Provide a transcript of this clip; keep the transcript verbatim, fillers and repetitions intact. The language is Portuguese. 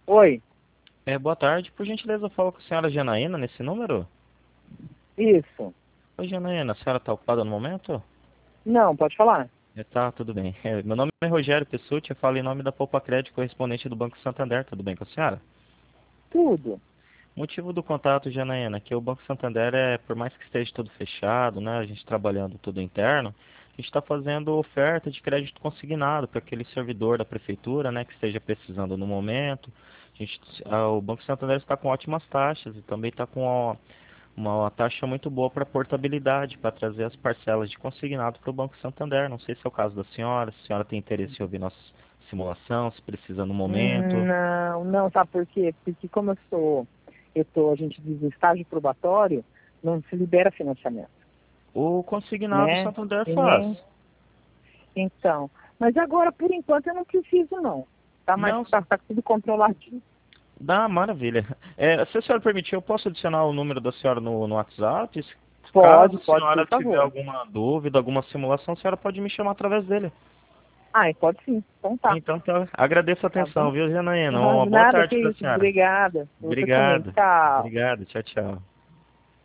Oi, É, boa tarde. Por gentileza, eu falo com a senhora Janaína nesse número? isso. Oi, Janaína, a senhora está ocupada no momento? Não, pode falar. É, tá, tudo bem. É, meu nome é Rogério Pessutti, eu falo em nome da Poupa Crédito, correspondente do Banco Santander. Tudo bem com a senhora? Tudo. O motivo do contato, Janaína, é que o Banco Santander, é, por mais que esteja tudo fechado, né, a gente trabalhando tudo interno, a gente está fazendo oferta de crédito consignado para aquele servidor da prefeitura, né, que esteja precisando no momento. A gente, a- o Banco Santander está com ótimas taxas e também está com ó, uma taxa muito boa para portabilidade, para trazer as parcelas de consignado para o Banco Santander. Não sei se é o caso da senhora, se a senhora tem interesse em ouvir nossa simulação, se precisa no Hum, momento. Não, não, sabe por quê? Porque como eu sou, eu tô, a gente diz, em estágio probatório, não se libera financiamento, O consignado o né? Santander E faz. nem, então. Mas agora, por enquanto, eu não preciso, não. Tá mais, Não, tá, tá tudo controladinho. dá maravilha. É, se a senhora permitir, eu posso adicionar o número da senhora no, no WhatsApp? Se- Caso Pode, a pode, por senhora tiver favor. alguma dúvida, alguma simulação, a senhora pode me chamar através dele. Ah, pode sim. Então tá, Então, tá. Agradeço a tá atenção, bom? viu, Janaína? Não, Uma de boa nada, que tarde para a isso. senhora. Obrigada. Você também. Obrigado. Tchau. Obrigado. Tchau, tchau.